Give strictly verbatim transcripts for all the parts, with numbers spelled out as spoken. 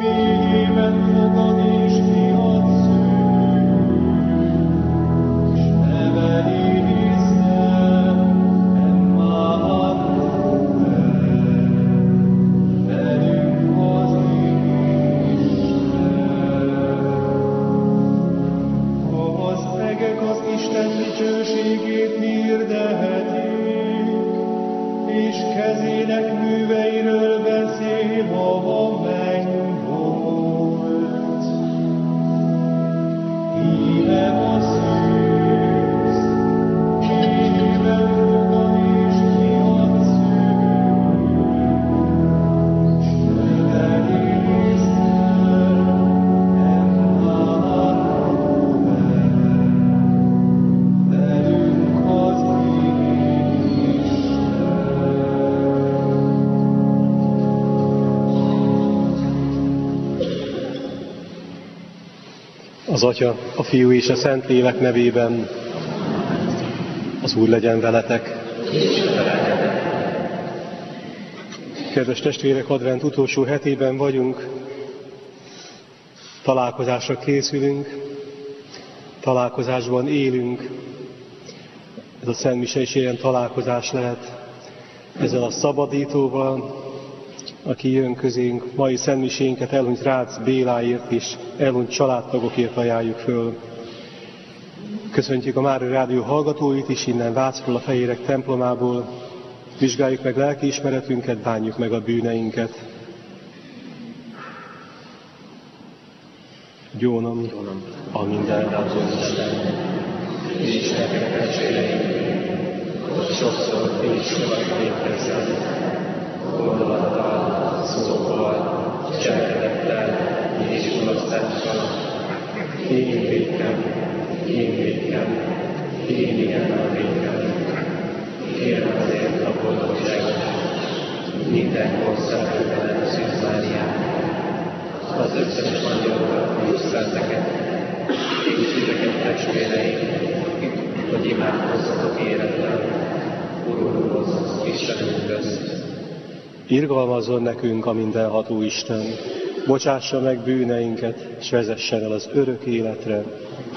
Az Atya, a Fiú és a Szentlélek nevében. Az Úr legyen veletek. Kedves testvérek, advent utolsó hetében vagyunk, találkozásra készülünk, találkozásban élünk. Ez a szentmise is ilyen találkozás lehet ezzel a szabadítóval, aki jön közénk. Mai szentmisénket elhunyt Rácz Béláért és elhunyt családtagokért ajánljuk föl. Köszöntjük a Mária Rádió hallgatóit is innen Vácról, a Fehérek templomából. Vizsgáljuk meg lelkiismeretünket, bánjuk meg a bűneinket. Gyónom, a mindenható Isten, Istennek testvérei, hogy sokszor tévsokat létezett, gondolattal, szóval, cselekedettel és mulasztással. Én védkem, én védkem, én igen védkem. Kérem azért a boldogságot, minden korszakban Szűz Máriát, az összes angyalokat és szenteket, és titeket testvéreim, hogy imádkozzatok élettel, Urunkhoz, Istenünkhöz. Irgalmazzon nekünk a mindenható Isten, bocsássa meg bűneinket, s vezessen el az örök életre.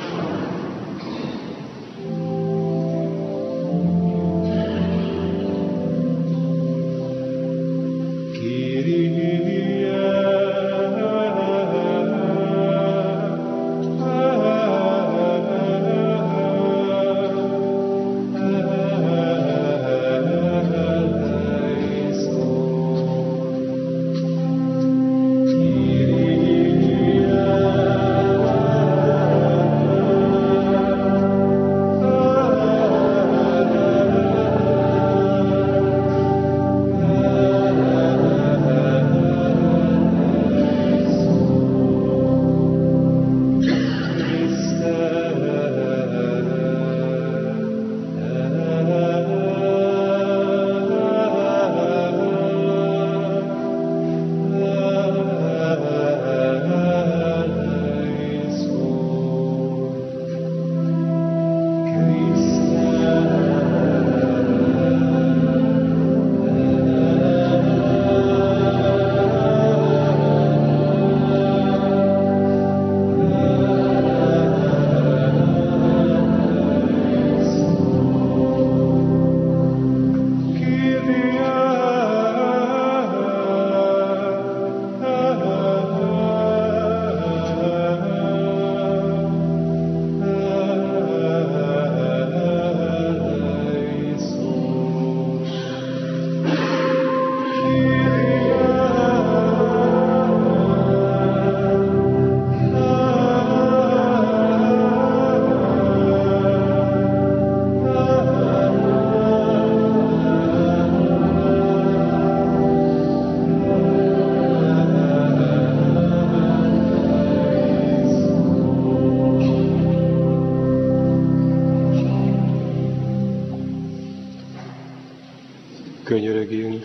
Könyörögjünk.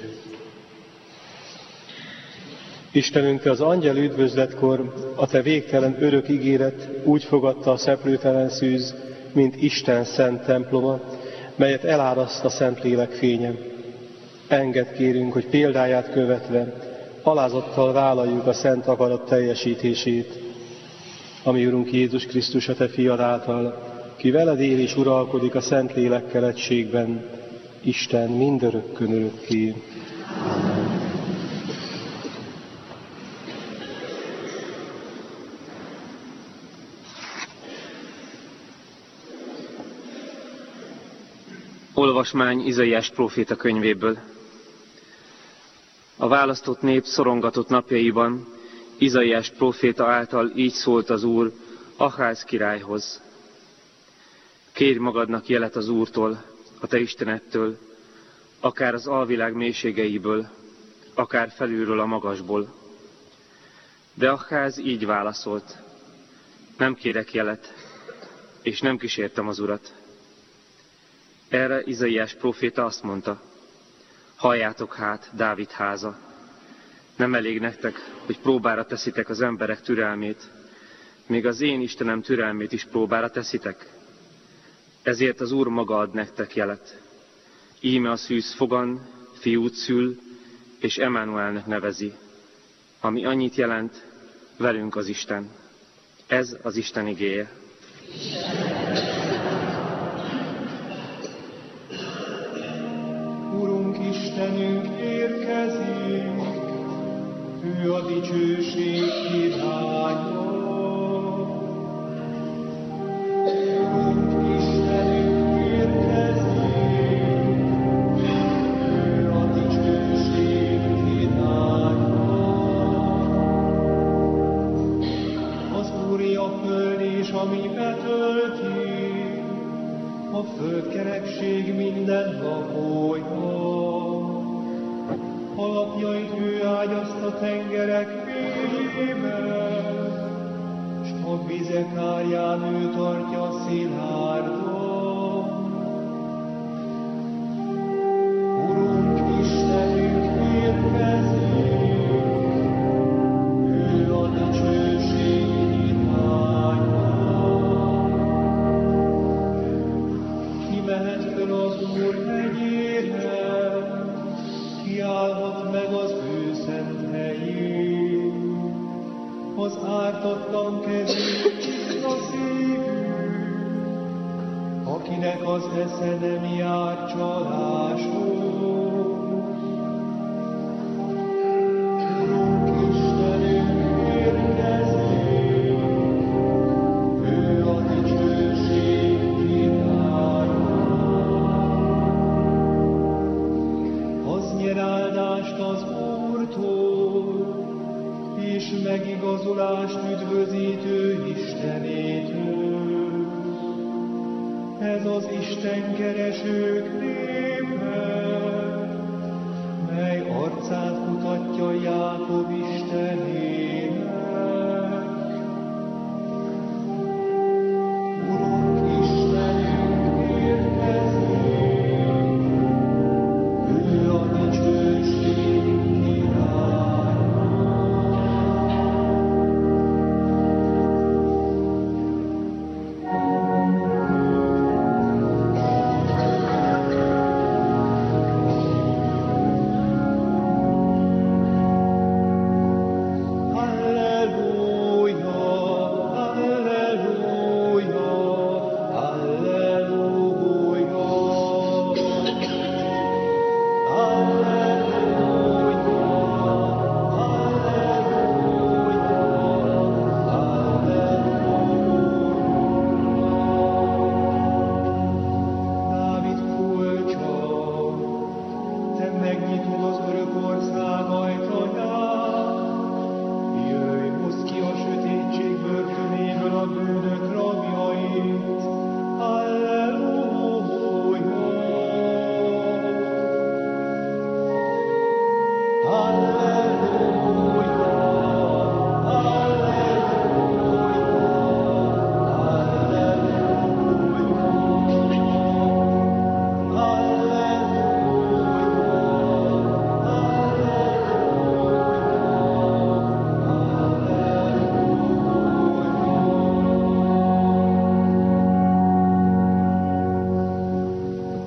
Istenünk, Te az angyal üdvözletkor a Te végtelen örök ígéret úgy fogadta a szeplőtelen szűz, mint Isten szent temploma, melyet eláraszt a Szentlélek fénye. Engedd, kérünk, hogy példáját követve alázattal vállaljuk a szent akarat teljesítését, ami Urunk Jézus Krisztus a Te fiad által, ki veled él és uralkodik a Szent Lélekkel egységben, Isten mindörökkön örökké. Amen. Olvasmány Izaiás próféta könyvéből. A választott nép szorongatott napjaiban Izaiás próféta által így szólt az Úr Aház királyhoz. Kérj magadnak jelet az Úrtól, a te Istenettől, akár az alvilág mélységeiből, akár felülről a magasból. De Aház így válaszolt: nem kérek jelet, és nem kísértem az Urat. Erre Izaiás próféta azt mondta: halljátok hát, Dávid háza, nem elég nektek, hogy próbára teszitek az emberek türelmét, még az én Istenem türelmét is próbára teszitek? Ezért az Úr maga ad nektek jelet. Íme a szűz fogan, fiút szül, és Emmanuelnek nevezi, ami annyit jelent, velünk az Isten. Ez az Isten igéje. Urunk Istenünk érkezik, ő a dicsőség királya. Urunk Istenünk érkezik, ő a dicsőség királya. Az Úré a föld és ami betölti, a földkerekség minden lakója. Alapjait ő ágyazta a tengerek mélyében, s a vizek árján ő tartja szilárdon. Urunk Istenünk érkezik, ő a dicsőség irányba. Kimehet föl az Úr hegyére, kiállhat meg az ő szent helyén. Az ártatlan kezű, tiszta szívű, akinek az esze nem jár csaláson. Urunk Istenünk érkezik, ő a dicsőség királya. Az nyer áldást az Úrtól, és megigazulást üdvözítő Istenétől. Ez az Isten keresők népe, mely arcát mutatja Jákob Istenének. Urunk Istenünk érkezik, ő a dicsőség királya.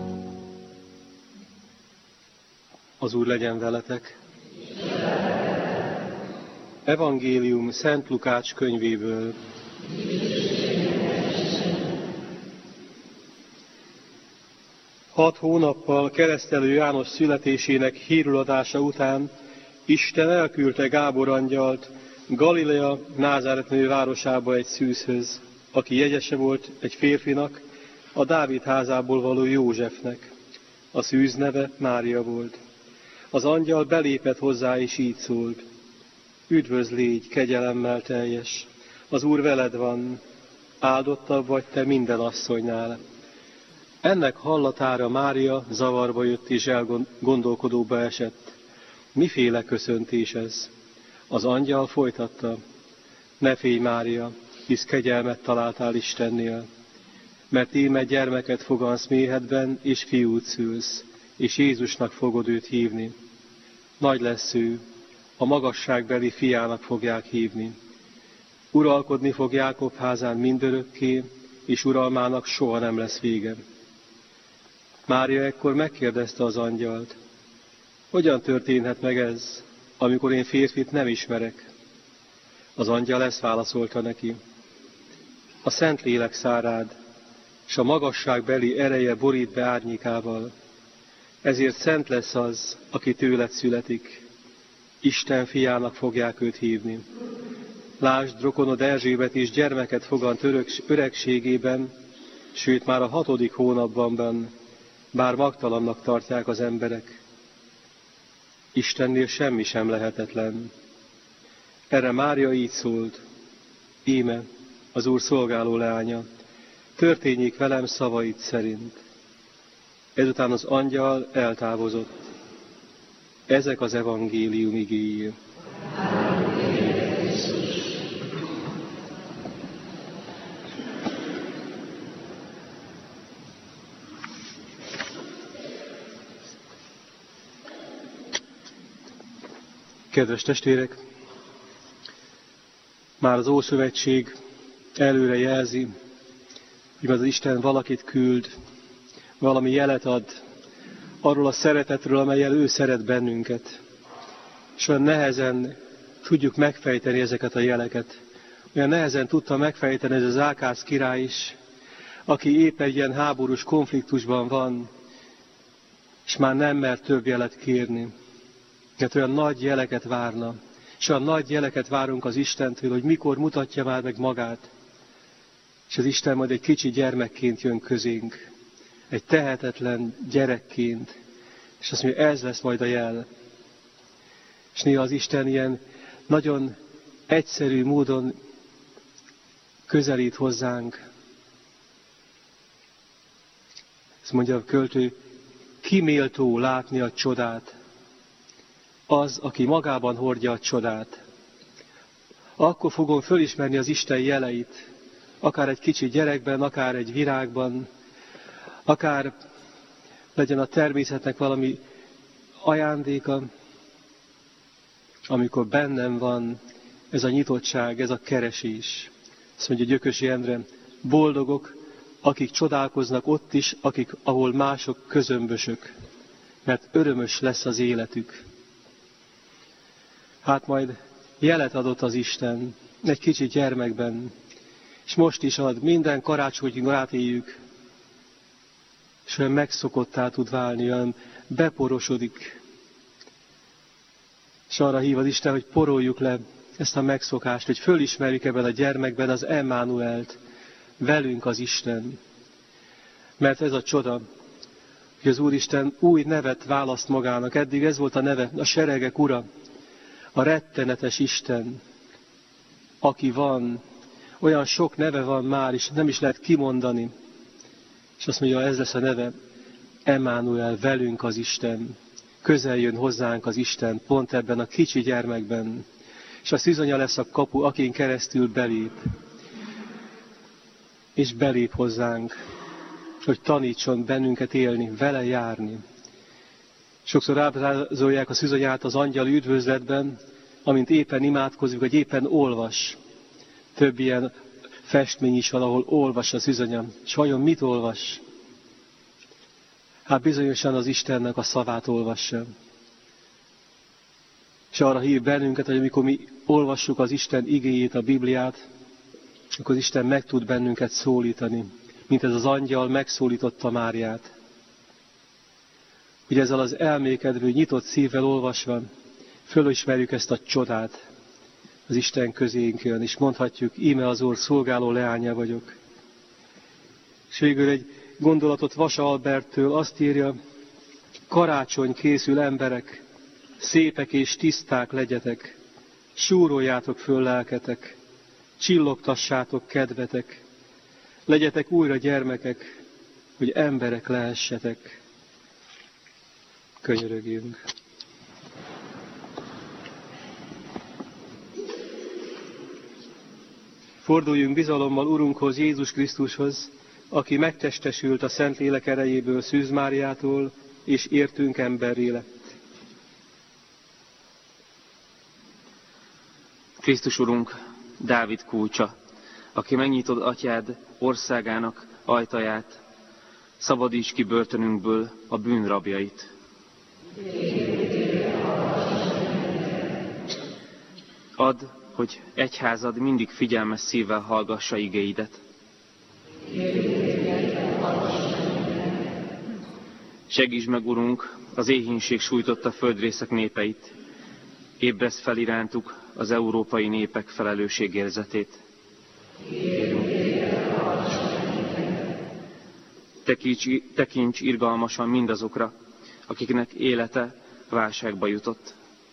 Az Úr legyen veletek. Evangélium Szent Lukács könyvéből. Hat hónappal keresztelő János születésének híruladása után Isten elküldte Gábor angyalt Galilea Názáretnő városába egy szűzhöz, aki jegyese volt egy férfinak, a Dávid házából való Józsefnek. A szűz neve Mária volt. Az angyal belépett hozzá, és így szólt: Üdvözl légy, kegyelemmel teljes, az Úr veled van, áldottabb vagy te minden asszonynál. Ennek hallatára Mária zavarba jött és elgondolkodóba esett. Miféle köszöntés ez? Az angyal folytatta: Ne félj, Mária, hisz kegyelmet találtál Istennél, mert íme gyermeket fogansz méhedben, és fiút szülsz, és Jézusnak fogod őt hívni. Nagy lesz ő, a magasságbeli fiának fogják hívni. Uralkodni fog Jákob házán mindörökké, és uralmának soha nem lesz vége. Mária ekkor megkérdezte az angyalt: Hogyan történhet meg ez, amikor én férfit nem ismerek? Az angyal ezt válaszolta neki: A Szentlélek szár rád, s a magasságbeli ereje borít be árnyékával. Ezért szent lesz az, aki tőled születik. Isten fiának fogják őt hívni. Lásd, rokonod Erzsébet is gyermeket fogant öregségében, sőt már a hatodik hónapban van, bár magtalannak tartják az emberek. Istennél semmi sem lehetetlen. Erre Mária így szólt: Íme, az Úr szolgáló leánya, történjék velem szavaid szerint. Ezután az angyal eltávozott. Ezek az evangélium igéi. Kedves testvérek, már az Ószövetség előre jelzi, hogy az Isten valakit küld, valami jelet ad arról a szeretetről, amellyel ő szeret bennünket. És olyan nehezen tudjuk megfejteni ezeket a jeleket. Olyan nehezen tudta megfejteni ez az Ákász király is, aki épp egy ilyen háborús konfliktusban van, és már nem mer több jelet kérni. Mert olyan nagy jeleket várna, és olyan nagy jeleket várunk az Istentől, hogy mikor mutatja már meg magát. És az Isten majd egy kicsi gyermekként jön közénk, egy tehetetlen gyerekként, és azt mondja, ez lesz majd a jel. És néha az Isten ilyen nagyon egyszerű módon közelít hozzánk. Ezt mondja a költő, ki méltó látni a csodát? Az, aki magában hordja a csodát. Akkor fogom fölismerni az Isten jeleit, akár egy kicsi gyerekben, akár egy virágban, akár legyen a természetnek valami ajándéka, amikor bennem van ez a nyitottság, ez a keresés. Azt mondja Gyökösi Endre, boldogok, akik csodálkoznak ott is, akik, ahol mások közömbösök, mert örömös lesz az életük. Hát majd jelet adott az Isten egy kicsi gyermekben, és most is ad, minden karácsonyig átéljük, és olyan megszokottá tud válni, olyan beporosodik. És arra hív az Isten, hogy poroljuk le ezt a megszokást, hogy fölismerjük ebben a gyermekben az Emmanuelt, velünk az Isten. Mert ez a csoda, hogy az Úristen új nevet választ magának. Eddig ez volt a neve, a seregek ura, a rettenetes Isten, aki van. Olyan sok neve van már, és nem is lehet kimondani. És azt mondja, ez lesz a neve, Emmanuel, velünk az Isten. Közel jön hozzánk az Isten, pont ebben a kicsi gyermekben. És a szűzonya lesz a kapu, akin keresztül belép. És belép hozzánk, hogy tanítson bennünket élni, vele járni. Sokszor ábrázolják a szűzonyát az angyali üdvözletben, amint éppen imádkozik, vagy éppen olvas. Több ilyen festmény is van, ahol olvas a szűzonya. És vajon mit olvas? Hát bizonyosan az Istennek a szavát olvassa. És arra hív bennünket, hogy amikor mi olvassuk az Isten igéjét, a Bibliát, akkor az Isten meg tud bennünket szólítani, mint ez az angyal megszólította Máriát. Hogy ezzel az elmékedvő, nyitott szívvel olvasva fölismerjük ezt a csodát, az Isten közénk jön, és mondhatjuk, íme az Úr szolgáló leánya vagyok. És végül egy gondolatot Vasa Alberttől azt írja, karácsony készül emberek, szépek és tiszták legyetek, súroljátok föl lelketek, csillogtassátok kedvetek, legyetek újra gyermekek, hogy emberek lehessetek. Könyörögjünk. Forduljunk bizalommal Urunkhoz, Jézus Krisztushoz, aki megtestesült a Szentlélek erejéből Szűz Máriától, és értünk emberré lett. Krisztus Urunk, Dávid kulcsa, aki megnyitod atyád országának ajtaját, szabadíts ki börtönünkből a bűnrabjait. Add, hogy egyházad mindig figyelmes szívvel hallgassa igéidet. Segítsd meg, Urunk, az éhínség sújtotta földrészek népeit. Ébreszd fel irántuk az európai népek felelősségérzetét. Tekints, tekints irgalmasan mindazokra, akiknek élete válságba jutott.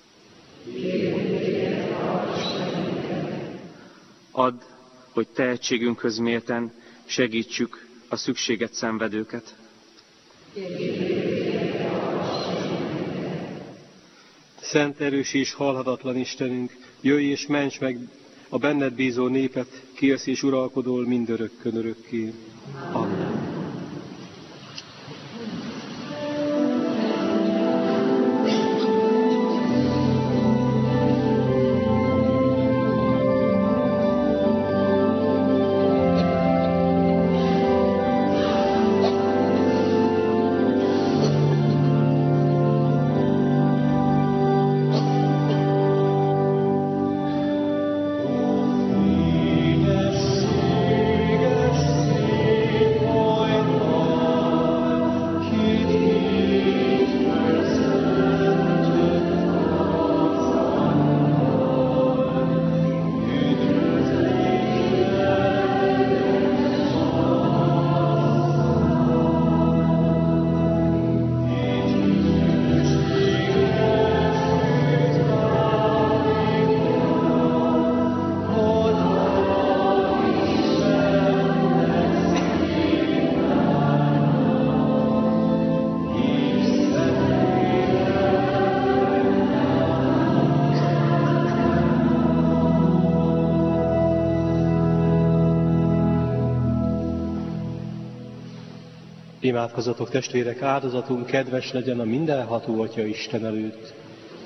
Add, hogy tehetségünkhöz mérten segítsük a szükséget szenvedőket. Szent, erős és halhatatlan Istenünk, jöjj és ments meg a benned bízó népet, ki élsz és uralkodol mindörökkön örökké. Amen. Imádkozzatok, testvérek, áldozatunk kedves legyen a mindenható Atya Isten előtt.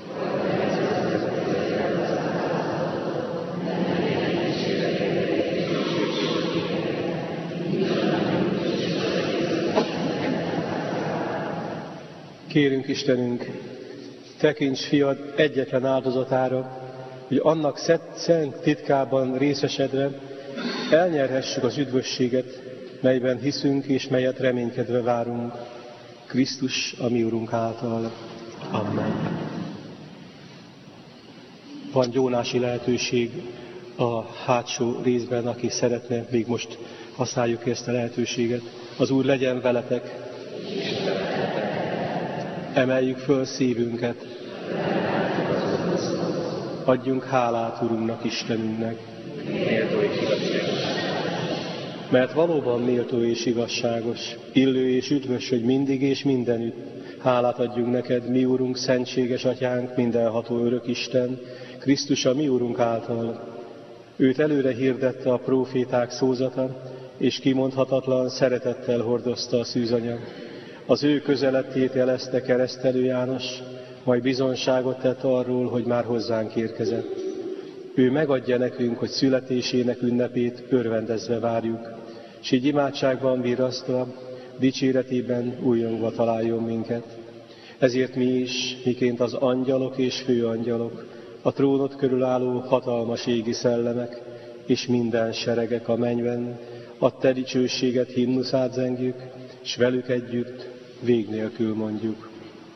Kérünk, Istenünk, tekints fiad egyetlen áldozatára, hogy annak szent titkában részesedve elnyerhessük az üdvösséget, melyben hiszünk és melyet reménykedve várunk, Krisztus, a mi Urunk által. Amen. Van gyónási lehetőség a hátsó részben, aki szeretne, még most használjuk ezt a lehetőséget. Az Úr legyen veletek. Emeljük föl szívünket. Adjunk hálát Urunknak, Istenünknek. Mert valóban méltó és igazságos, illő és üdvös, hogy mindig és mindenütt hálát adjunk neked, mi Urunk, szentséges Atyánk, mindenható örök Isten, Krisztus, a mi Urunk által. Őt előre hirdette a próféták szózata, és kimondhatatlan szeretettel hordozta a szűzanyag. Az ő közelettét jelezte keresztelő János, majd bizonságot tett arról, hogy már hozzánk érkezett. Ő megadja nekünk, hogy születésének ünnepét örvendezve várjuk, s így imádságban virrasztva, dicséretében újongva találjon minket. Ezért mi is, miként az angyalok és főangyalok, a trónod körül álló hatalmas égi szellemek, és minden seregek a mennyben, a te dicsőséget himnuszát zengjük, s velük együtt vég nélkül mondjuk.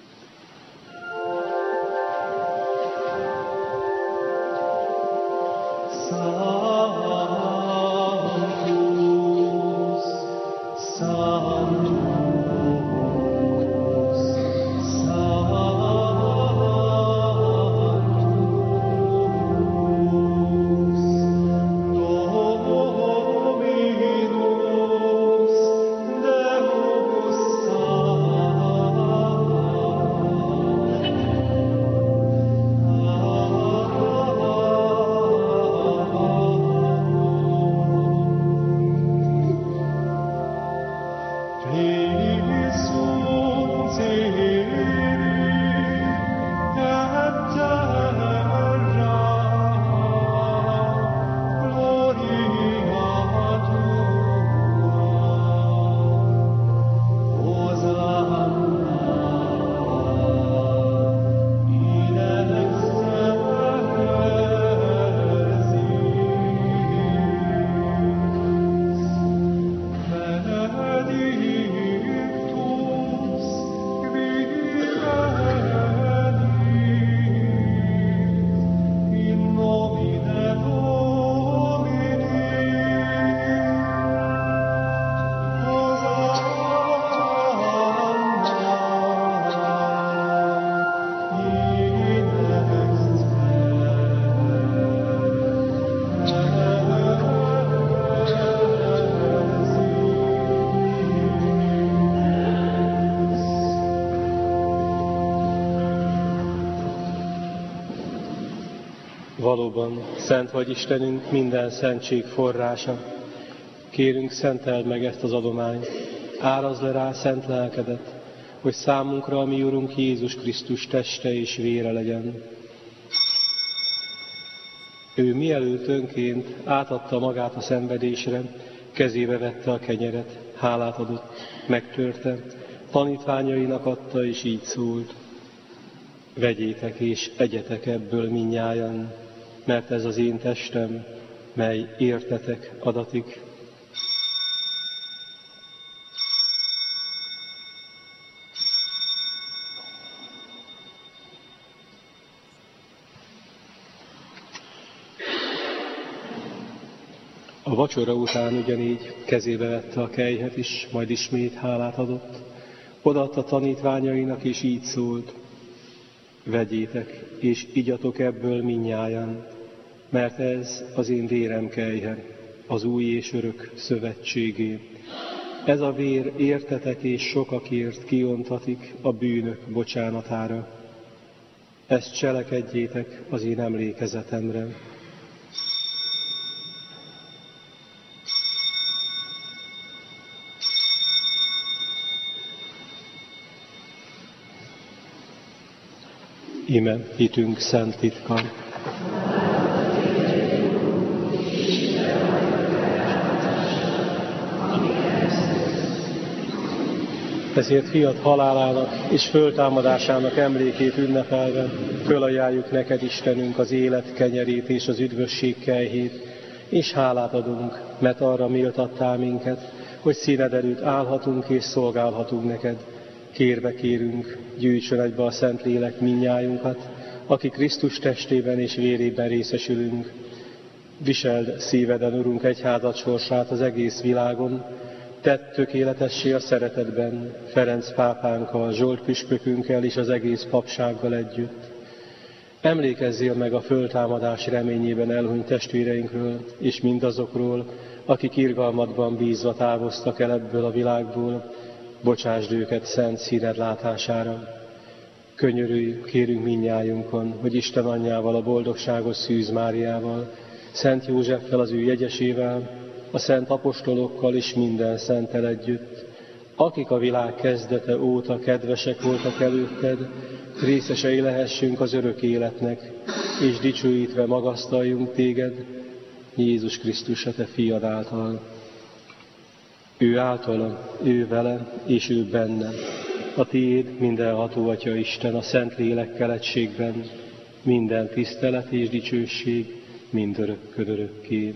Valóban, szent vagy Istenünk, minden szentség forrása. Kérünk, szenteld meg ezt az adományt, árazd le rá szent lelkedet, hogy számunkra a mi Urunk Jézus Krisztus teste és vére legyen. Ő mielőtt önként átadta magát a szenvedésre, kezébe vette a kenyeret, hálát adott, megtörte, tanítványainak adta, és így szólt: vegyétek és egyetek ebből mindnyájan, mert ez az én testem, mely értetek adatik. A vacsora után ugyanígy kezébe vette a kelyhet is, majd ismét hálát adott. Odaadta tanítványainak, és így szólt: vegyétek, és igyatok ebből mindnyájan, mert ez az én vérem kelyhe, az új és örök szövetségé. Ez a vér értetek és sokakért kiontatik a bűnök bocsánatára. Ezt cselekedjétek az én emlékezetemre. Íme hitünk szent titka. Ezért fiat halálának és föltámadásának emlékét ünnepelve fölajánljuk neked, Istenünk, az élet kenyerét és az üdvösség kelyhét, és hálát adunk, mert arra méltattál minket, hogy színed előtt állhatunk és szolgálhatunk neked. Kérve kérünk, gyűjtsön egybe a Szentlélek mindnyájunkat, aki Krisztus testében és vérében részesülünk. Viseld szíveden, Urunk, egyházad sorsát az egész világon, tedd tökéletessé a szeretetben, Ferenc pápánkkal, Zsolt püspökünkkel és az egész papsággal együtt. Emlékezzél meg a föltámadás reményében elhunyt testvéreinkről, és mindazokról, akik irgalmadban bízva távoztak el ebből a világból, bocsásd őket szent színed látására. Könyörülj, kérünk mindnyájunkon, hogy Isten anyjával, a boldogságos Szűz Máriával, Szent Józseffel, az ő jegyesével, a szent apostolokkal és minden szenttel együtt, akik a világ kezdete óta kedvesek voltak előtted, részesei lehessünk az örök életnek, és dicsőítve magasztaljunk téged, Jézus Krisztus, a te fiad által. Ő általa, ő vele, és ő benne, a tiéd, mindenható Atya Isten, a Szent Lélekkel egységben, minden tisztelet és dicsőség, mindörökkön örökké.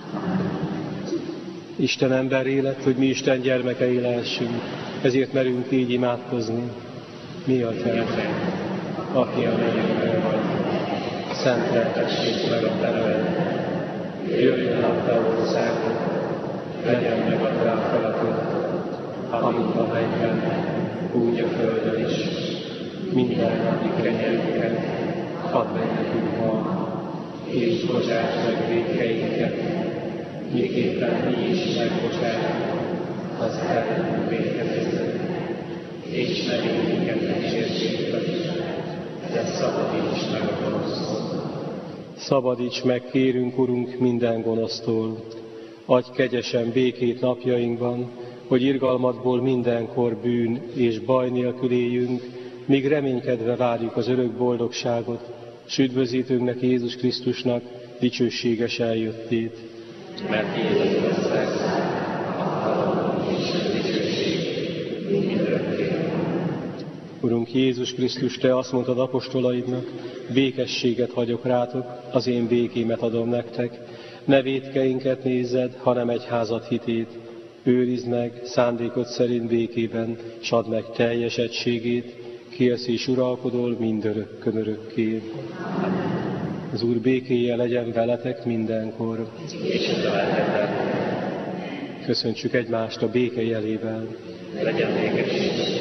Isten ember élet, hogy mi Isten gyermekei lehessünk, ezért merünk így imádkozni. Mi Atyánk, aki a mennyekben vagy, szenteltessék meg a te neved. Jöjjön a te országod, legyen meg a te akaratod, amint a mennyben, úgy a földön is. Minden napi kenyerünket add meg nekünk ma, és bocsáss meg vétkeinket, miképpen mi is megbocsátunk az ellenünk vétkezésnek. És ne vigy minket kísértésbe, de szabadíts meg a gonosztól. Szabadíts meg, kérünk, Urunk, minden gonosztól. Adj kegyesen békét napjainkban, hogy irgalmadból mindenkor bűn és baj nélkül éljünk, míg reménykedve várjuk az örök boldogságot, s üdvözítőnknek Jézus Krisztusnak dicsőséges eljöttét. Mert Jézus ország, a hatalom és a dicsőség mindörökké. Urunk Jézus Krisztus, Te azt mondtad apostolaidnak, békességet hagyok rátok, az én békémet adom nektek. Ne vétkeinket nézzed, hanem egyházad hitét. Őrizd meg szándékod szerint békében, s add meg teljes egységét, kélsz és uralkodol mindörökkön örökké. Az Úr békéje legyen veletek mindenkor. Köszöntsük egymást a béke jelével. Legyen békesség.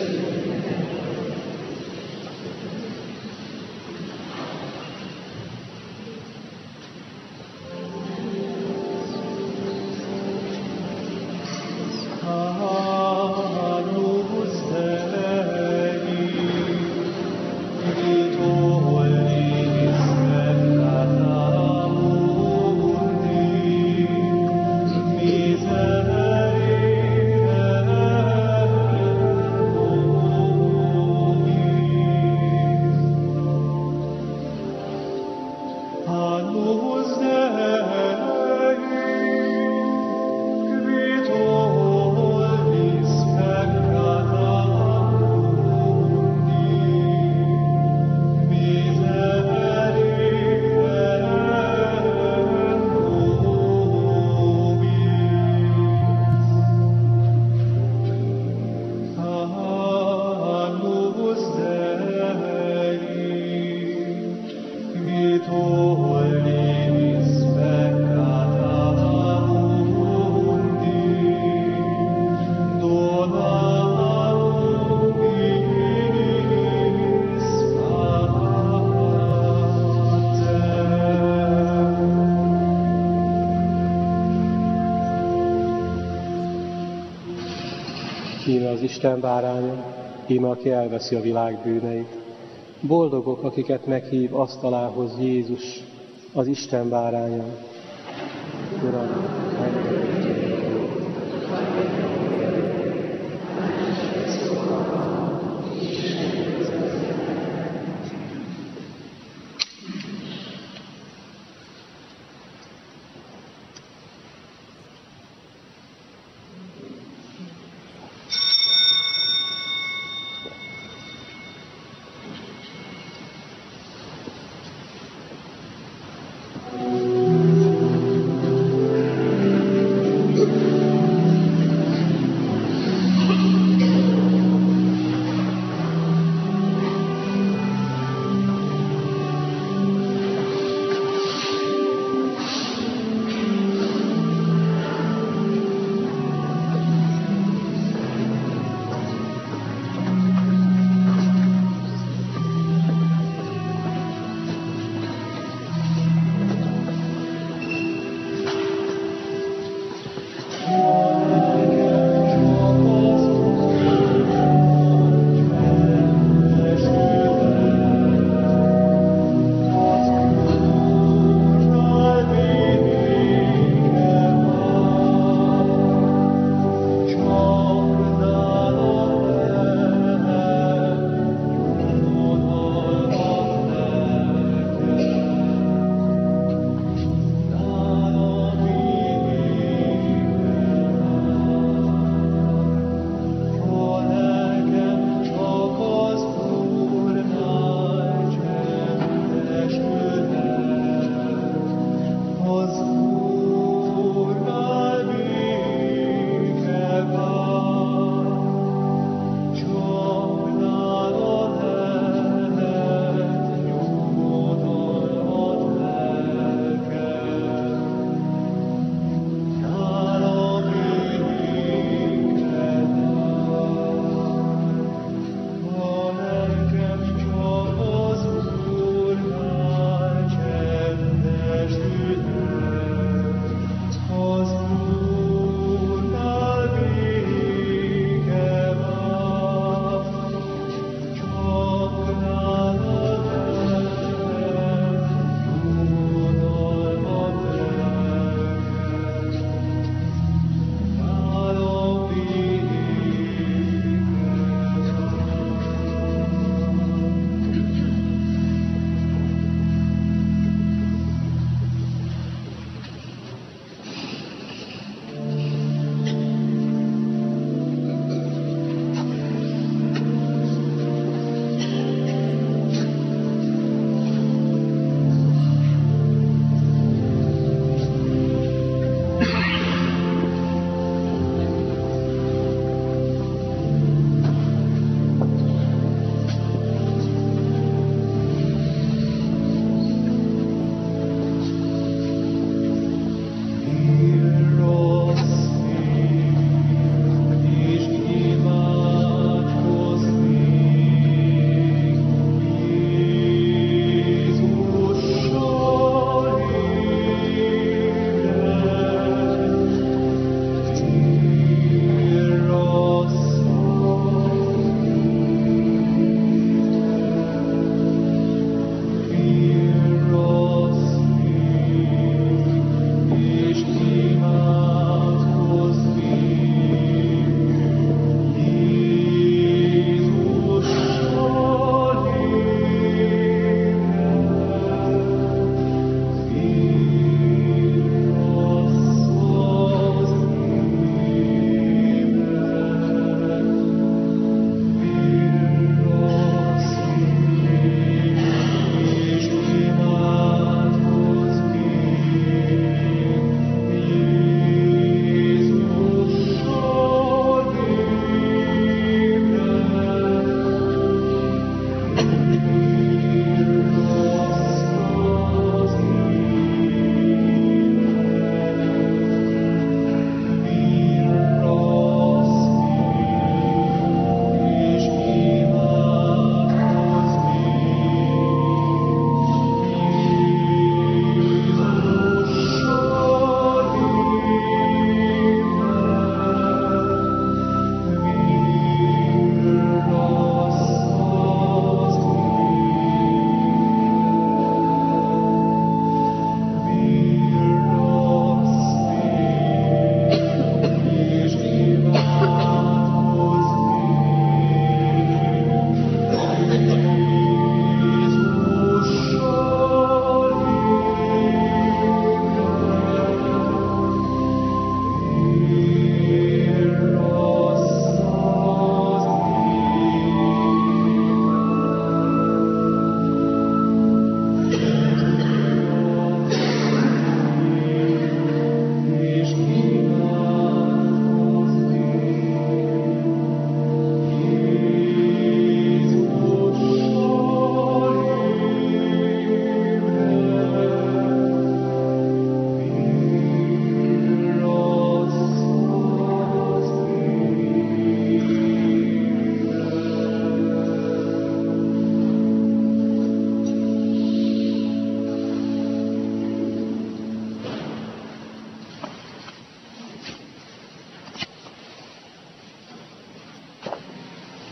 Íme az Isten báránya, íme aki elveszi a világ bűneit. Boldogok, akiket meghív asztalához Jézus, az Isten báránya. Uram,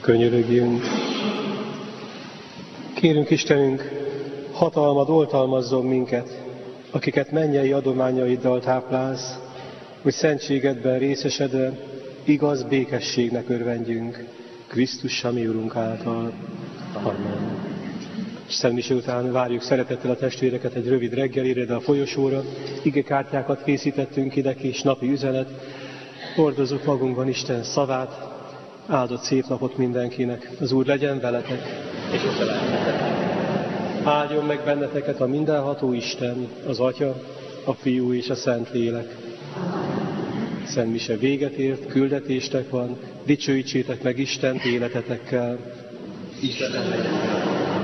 Könyörögjünk. Kérünk Istenünk, hatalmad oltalmazzon minket, akiket mennyei adományaiddal táplálsz, hogy szentségedben részesedve igaz békességnek örvendjünk, Krisztus, mi Urunk által. Amen. Szentmise után várjuk szeretettel a testvéreket egy rövid reggelire, de a folyosóra. Igekártyákat készítettünk ide, kis napi üzenet. Hordozzuk magunkban Isten szavát. Áldott szép napot mindenkinek. Az Úr legyen veletek, és áldjon meg benneteket a mindenható Isten, az Atya, a Fiú és a Szentlélek. Szentmise véget ért, küldetéstek van, dicsőítsétek meg Istent életetekkel. Isten legyen.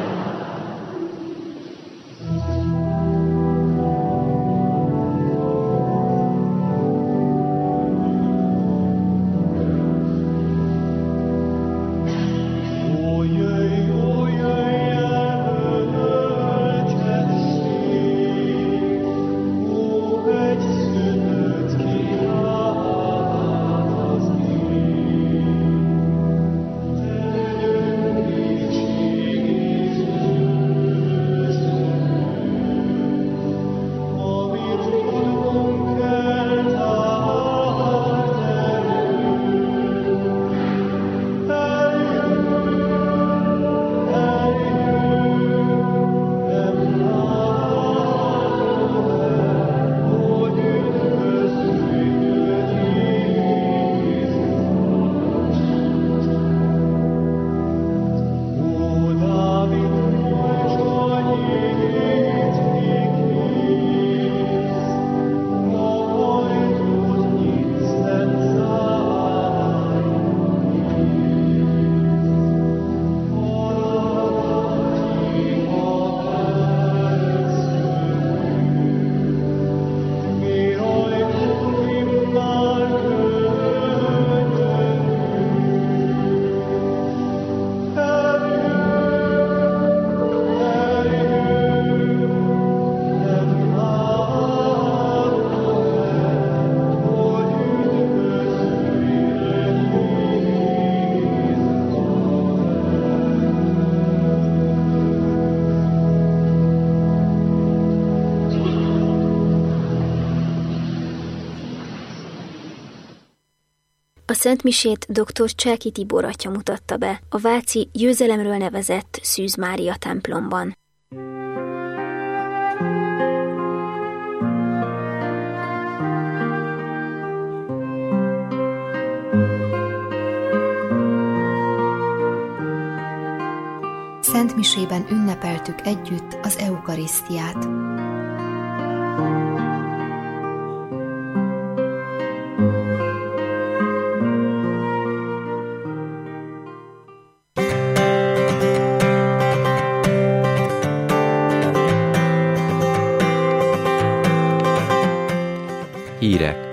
A szentmisét dr. Csáky Tibor atya mutatta be a váci Győzelemről nevezett Szűz Mária templomban. Szentmisében ünnepeltük együtt az eukarisztiát. Hírek.